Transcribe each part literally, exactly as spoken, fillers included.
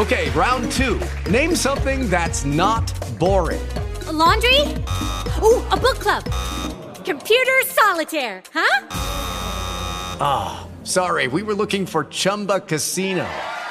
Okay, round two. Name something that's not boring. A laundry? Ooh, a book club. Computer solitaire, huh? Ah, oh, sorry, we were looking for Chumba Casino.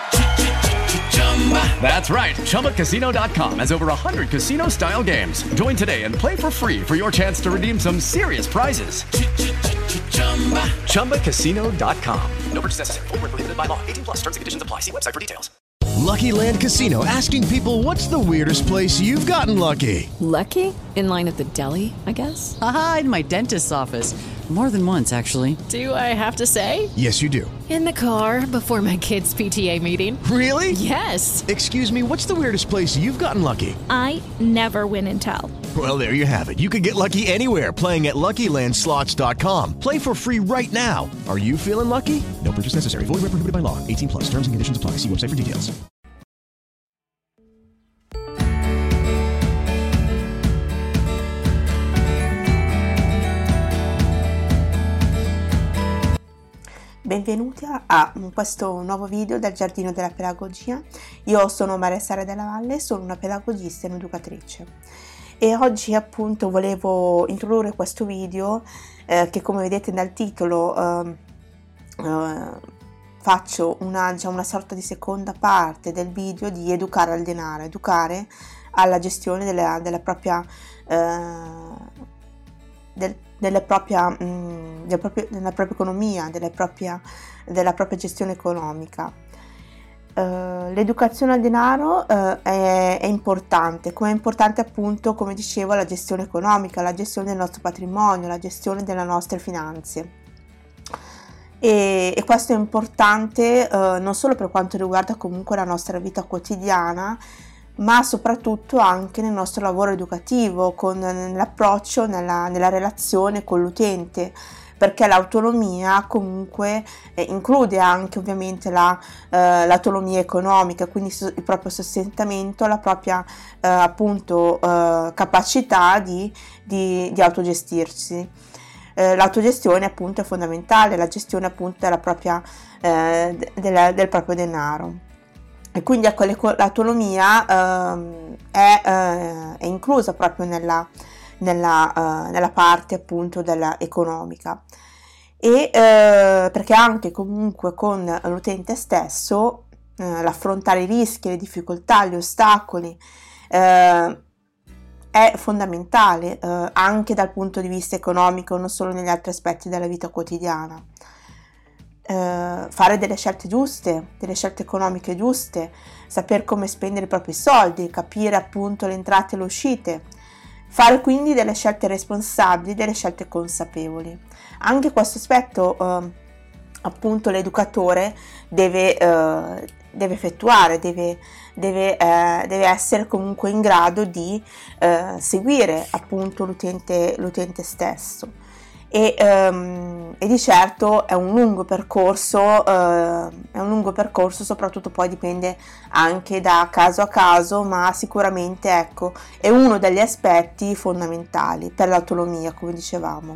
That's right, Chumba Casino dot com has over one hundred casino-style games. Join today and play for free for your chance to redeem some serious prizes. Chumba Casino dot com. No purchase necessary. Void where prohibited by law. eighteen plus terms and conditions apply. See website for details. Lucky Land Casino, asking people, what's the weirdest place you've gotten lucky? Lucky? In line at the deli, I guess? Aha, in my dentist's office. More than once, actually. Do I have to say? Yes, you do. In the car before my kids' P T A meeting. Really? Yes. Excuse me, what's the weirdest place you've gotten lucky? I never win and tell. Well, there you have it. You can get lucky anywhere, playing at Lucky Land Slots dot com. Play for free right now. Are you feeling lucky? No purchase necessary. Void where prohibited by law. eighteen plus. Terms and conditions apply. See website for details. Benvenuti a questo nuovo video del Giardino della Pedagogia. Io sono Maria Sara Della Valle, sono una pedagogista e un'educatrice e oggi appunto volevo introdurre questo video eh, che, come vedete dal titolo, eh, eh, faccio una, diciamo, una sorta di seconda parte del video di educare al denaro, educare alla gestione della, della propria eh, del, della propria, mh, del proprio, della propria economia, della propria, della propria gestione economica. Uh, l'educazione al denaro uh, è, è importante, come è importante appunto, come dicevo, la gestione economica, la gestione del nostro patrimonio, la gestione delle nostre finanze. E, e questo è importante uh, non solo per quanto riguarda comunque la nostra vita quotidiana, ma soprattutto anche nel nostro lavoro educativo, con l'approccio, nella, nella relazione con l'utente, perché l'autonomia comunque eh, include anche ovviamente la, eh, l'autonomia economica, quindi il proprio sostentamento, la propria eh, appunto eh, capacità di, di, di autogestirsi. Eh, l'autogestione appunto è fondamentale, la gestione appunto della propria, eh, della, del proprio denaro. E quindi ecco, l'autonomia eh, è, eh, è inclusa proprio nella, nella, uh, nella parte appunto della economica, e eh, perché anche comunque con l'utente stesso eh, l'affrontare i rischi, le difficoltà, gli ostacoli eh, è fondamentale eh, anche dal punto di vista economico, non solo negli altri aspetti della vita quotidiana. Uh, fare delle scelte giuste, delle scelte economiche giuste, saper come spendere i propri soldi, capire appunto le entrate e le uscite, fare quindi delle scelte responsabili, delle scelte consapevoli. Anche questo aspetto uh, appunto l'educatore deve, uh, deve effettuare, deve, deve, uh, deve essere comunque in grado di uh, seguire appunto l'utente, l'utente stesso. E, um, e di certo è un lungo percorso, uh, è un lungo percorso, soprattutto poi dipende anche da caso a caso, ma sicuramente ecco è uno degli aspetti fondamentali per l'autonomia, come dicevamo.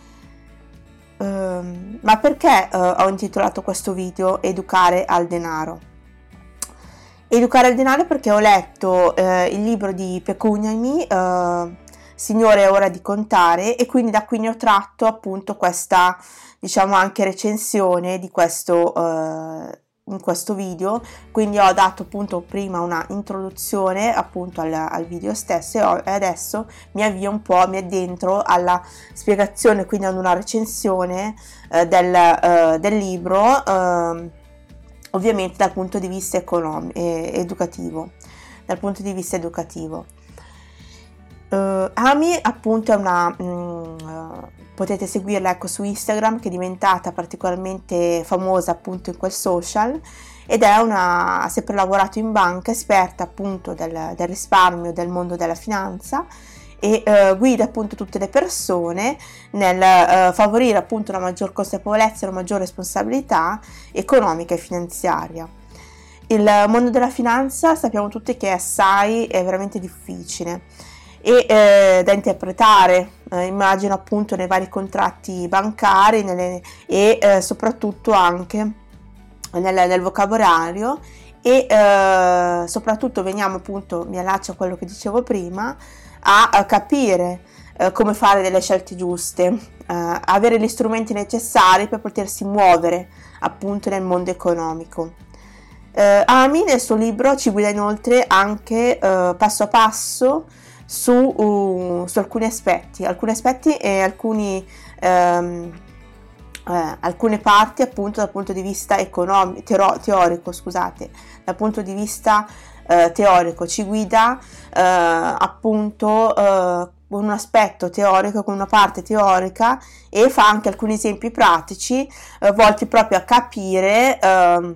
Um, ma perché uh, ho intitolato questo video Educare al denaro? Educare al denaro perché ho letto uh, il libro di Pecugnami, uh, Signore, è ora di contare, e quindi da qui ne ho tratto appunto questa, diciamo, anche recensione di questo eh, in questo video. Quindi ho dato appunto prima una introduzione appunto al, al video stesso, e, ho, e adesso mi avvio un po', mi addentro alla spiegazione, quindi ad una recensione eh, del, eh, del libro, eh, ovviamente dal punto di vista economico, eh, educativo, dal punto di vista educativo. Uh, Ami appunto è una mh, uh, potete seguirla ecco su Instagram, che è diventata particolarmente famosa appunto in quel social, ed è una, ha sempre lavorato in banca, esperta appunto del, del risparmio, del mondo della finanza, e uh, guida appunto tutte le persone nel uh, favorire appunto una maggior consapevolezza e una maggior responsabilità economica e finanziaria. Il mondo della finanza sappiamo tutti che è assai, è veramente difficile e eh, da interpretare, eh, immagino appunto nei vari contratti bancari nelle, e eh, soprattutto anche nel, nel vocabolario e eh, soprattutto veniamo, appunto, mi allaccio a quello che dicevo prima, a, a capire eh, come fare delle scelte giuste, eh, avere gli strumenti necessari per potersi muovere appunto nel mondo economico. Eh, Amy nel suo libro ci guida inoltre anche eh, passo a passo su, uh, su alcuni aspetti, alcuni aspetti e alcuni, ehm, eh, alcune parti appunto dal punto di vista economico, teoro- teorico, scusate, dal punto di vista eh, teorico, ci guida eh, appunto eh, con un aspetto teorico, con una parte teorica, e fa anche alcuni esempi pratici eh, volti proprio a capire eh,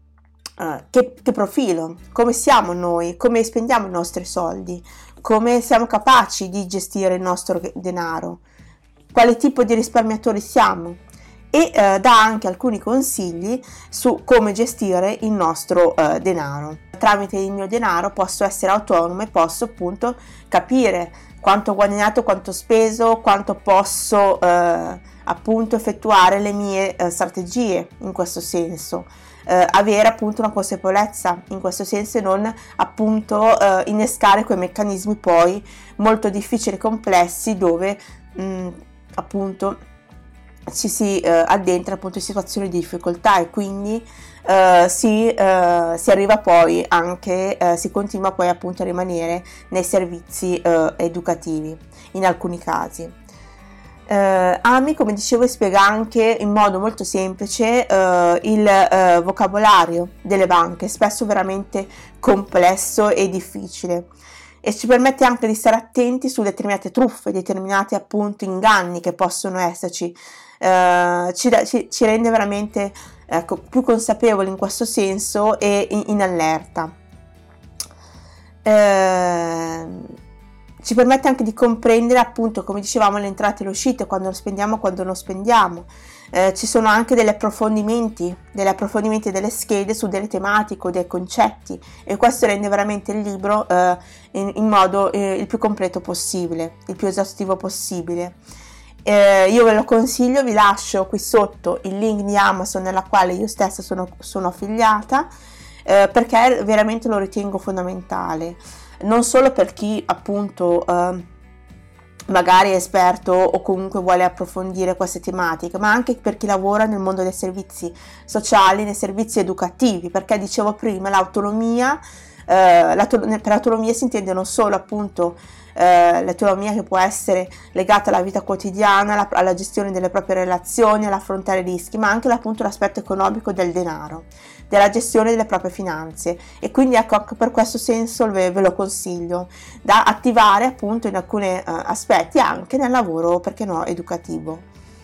Uh, che, che profilo, come siamo noi, come spendiamo i nostri soldi, come siamo capaci di gestire il nostro denaro, quale tipo di risparmiatori siamo, e uh, dà anche alcuni consigli su come gestire il nostro uh, denaro. Tramite il mio denaro posso essere autonoma e posso appunto capire quanto ho guadagnato, quanto ho speso, quanto posso uh, appunto effettuare le mie uh, strategie in questo senso. Uh, avere appunto una consapevolezza in questo senso e non appunto uh, innescare quei meccanismi poi molto difficili e complessi dove mh, appunto ci si uh, addentra appunto in situazioni di difficoltà e quindi uh, si, uh, si arriva poi anche, uh, si continua poi appunto a rimanere nei servizi uh, educativi in alcuni casi. Uh, Amy, come dicevo, spiega anche in modo molto semplice uh, il uh, vocabolario delle banche, spesso veramente complesso e difficile, e ci permette anche di stare attenti su determinate truffe, determinati appunto inganni che possono esserci. Uh, ci, ci, ci rende veramente ecco, più consapevoli in questo senso e in, in allerta. Uh, Ci permette anche di comprendere appunto, come dicevamo, le entrate e le uscite, quando lo spendiamo, quando non spendiamo. Eh, ci sono anche degli approfondimenti, degli approfondimenti delle schede su delle tematiche o dei concetti, e questo rende veramente il libro eh, in, in modo eh, il più completo possibile, il più esaustivo possibile. Eh, io ve lo consiglio, vi lascio qui sotto il link di Amazon nella quale io stessa sono, sono affiliata, eh, perché veramente lo ritengo fondamentale. Non solo per chi appunto eh, magari è esperto o comunque vuole approfondire queste tematiche, ma anche per chi lavora nel mondo dei servizi sociali, nei servizi educativi, perché dicevo prima l'autonomia, eh, per autonomia si intende non solo appunto eh, l'autonomia che può essere legata alla vita quotidiana, alla, alla gestione delle proprie relazioni, all'affrontare rischi, ma anche appunto l'aspetto economico del denaro, della gestione delle proprie finanze, e quindi ecco, anche per questo senso ve, ve lo consiglio da attivare appunto in alcuni uh, aspetti anche nel lavoro, perché no, educativo.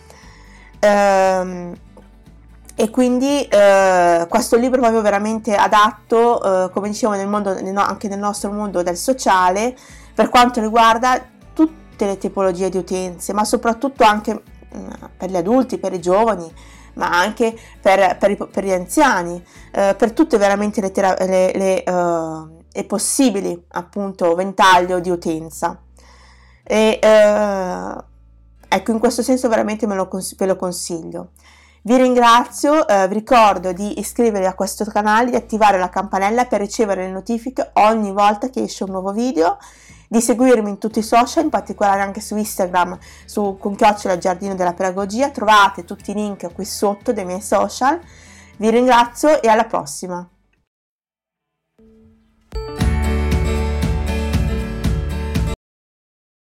Ehm, e quindi uh, questo libro è proprio veramente adatto, uh, come dicevo, nel mondo, nel, anche nel nostro mondo del sociale, per quanto riguarda tutte le tipologie di utenze, ma soprattutto anche uh, per gli adulti, per i giovani, ma anche per, per, i, per gli anziani, eh, per tutte veramente le, tera- le, le, uh, le possibili appunto ventaglio di utenza. E uh, ecco, in questo senso veramente me lo, cons- ve lo consiglio. Vi ringrazio, eh, vi ricordo di iscrivervi a questo canale, di attivare la campanella per ricevere le notifiche ogni volta che esce un nuovo video, di seguirmi in tutti i social, in particolare anche su Instagram, su con chiocciola Giardino della Pedagogia. Trovate tutti i link qui sotto dei miei social. Vi ringrazio e alla prossima.